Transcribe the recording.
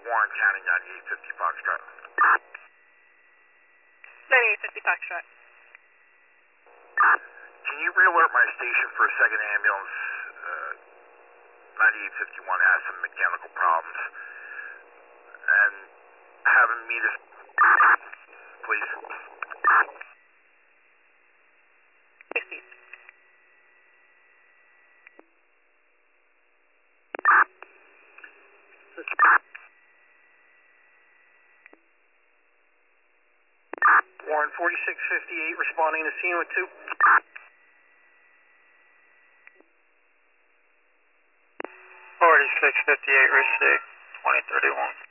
Warren County, 9850 Foxtrot. 9850 Foxtrot. Can you re-alert my station for a second ambulance? 9851 has some mechanical problems. And have him meet us, please. 60. Warren 4658 responding to scene with 2. 4658 receive 2031.